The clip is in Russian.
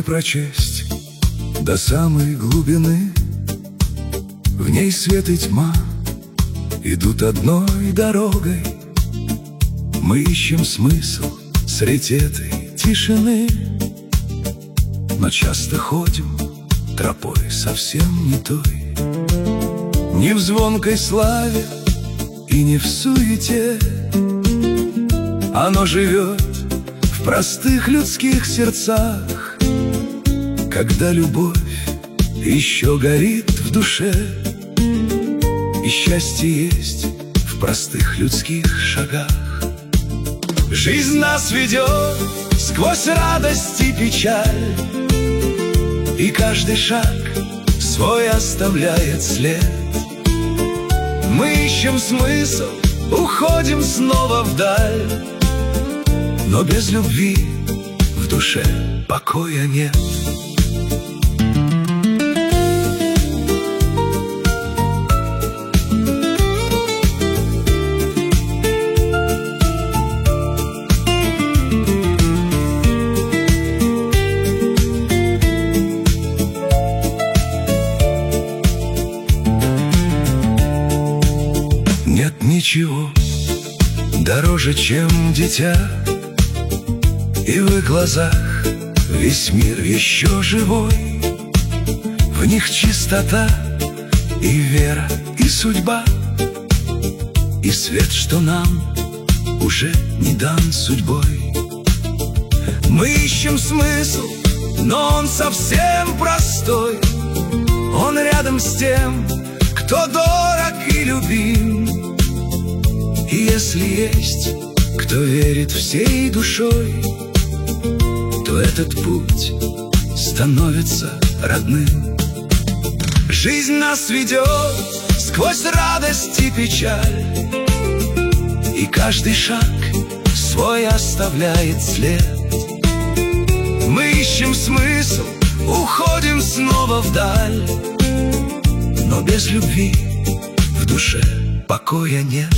прочесть до самой глубины. В ней свет и тьма идут одной дорогой. Мы ищем смысл средь этой тишины, но часто ходим тропой совсем не той. Не в звонкой славе и не в суете, оно живет в простых людских сердцах, когда любовь еще горит в душе, и счастье есть в простых людских шагах. Жизнь нас ведет сквозь радость и печаль, и каждый шаг свой оставляет след. Мы ищем смысл, уходим снова вдаль, но без любви в душе покоя нет. Нет ничего дороже, чем дитя, и в их глазах весь мир еще живой. В них чистота и вера, и судьба, и свет, что нам уже не дан судьбой. Мы ищем смысл, но он совсем простой. Он рядом с тем, кто дорог и любим. И если есть кто верит всей душой, то этот путь становится родным. Жизнь нас ведет сквозь радость и печаль, и каждый шаг свой оставляет след. Мы ищем смысл, уходим снова вдаль, но без любви в душе покоя нет.